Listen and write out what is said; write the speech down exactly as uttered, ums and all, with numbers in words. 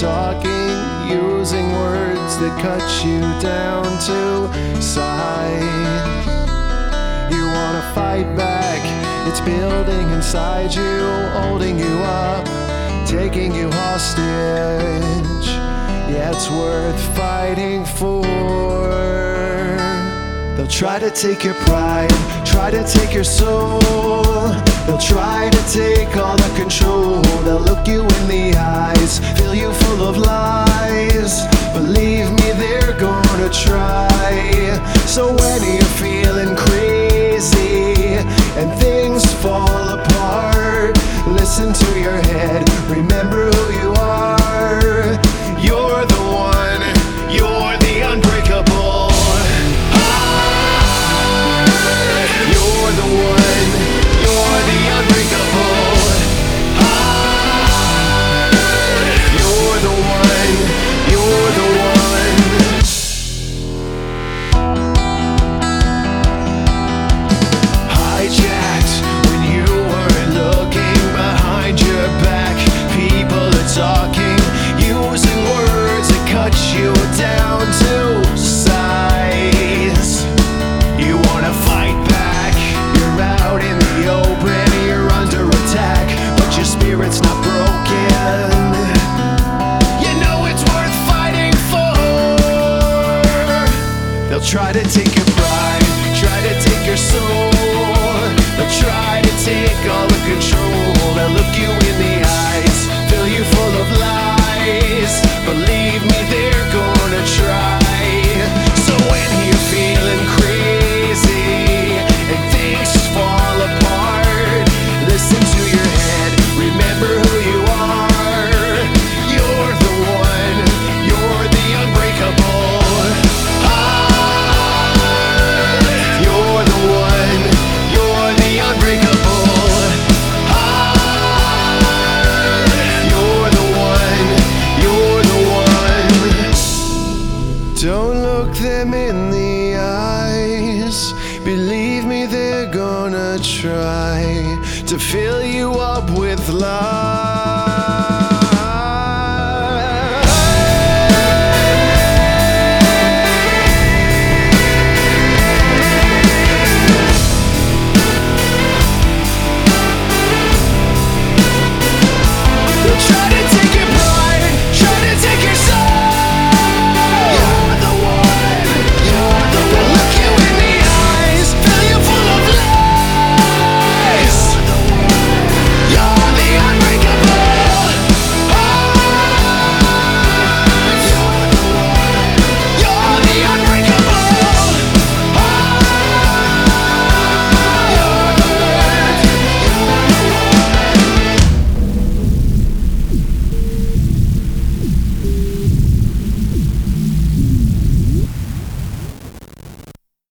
talking, using words that cut you down to size. You wanna fight back, it's building inside you, holding you up, taking you hostage. Yeah, it's worth fighting for. They'll try to take your pride, try to take your soul. They'll try to take all the control. They'll look you in the eyes, fill you full of lies. Believe me, they're gonna try. So when you're feeling crazy and things fall apart, listen to your head, remember who you are. You're the one, you're the unbreakable. You're the one, you're the unbreakable. You're the one, you're the one. Hijacked when you weren't looking behind your back. People are talking, using words that cut you down to size. You wanna fight back, you're out in the open, you're under attack, but your spirit's not broken. You know it's worth fighting for. They'll try to take your pride, try to take your soul. They'll try to take all the control. They'll look you in the eyes, fill you full of lies. Believe me, they're gonna try. So when you're feeling crazy and things fall apart, listen to your head, remember who you are. You're the one, you're the unbreakable. Ah, you're the one, you're the unbreakable. Ah, you're the one, you're the one. Don't look them in the eyes, believe me, they're gonna try to fill you up with lies.